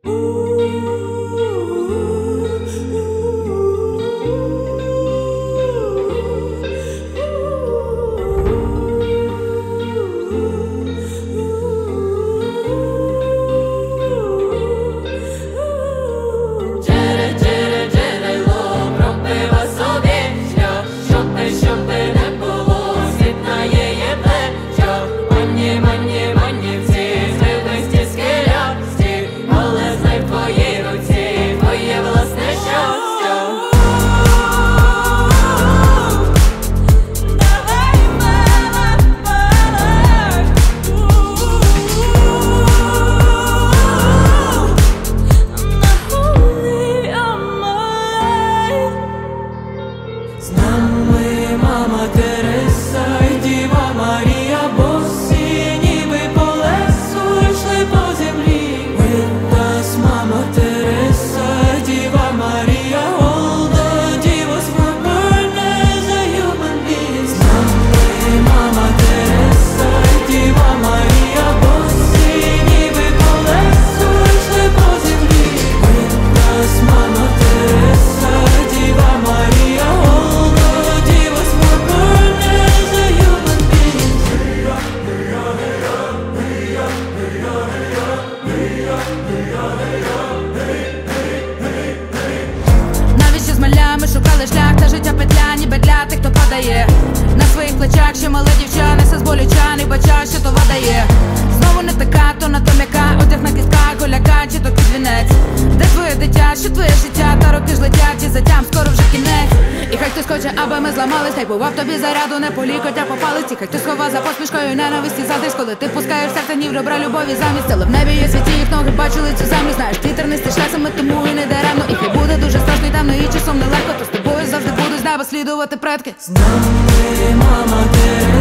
Навіщо з маля ми шукали шлях, та життя петля, ніби для тих, хто падає. На своїх плечах ще мале дівча, несе з болюча, не бача, що то видає. Знову не така, то на то м'яка, одяг на кістках, голяка, чи то під вінець. Де твоє дитя, що твоє життя, та роки ж летять, і затям скоро вже кінець. І хай хтось хоче, аби ми зламались, хай бував тобі заряду, не по лікотя по палиці. Хай хтось хова за посмішкою ненависті задиш, коли ти пускаєш серце, ні в ребра любові замість. Але в небі є світі, їх ноги бачили цю землю. Знаєш, ти тернистий шлях, саме тому і не даремно. І хай буде дуже страшно і темно, і часом нелегко, то з тобою завжди будуть з неба слідувати предки. З нами, мама, ти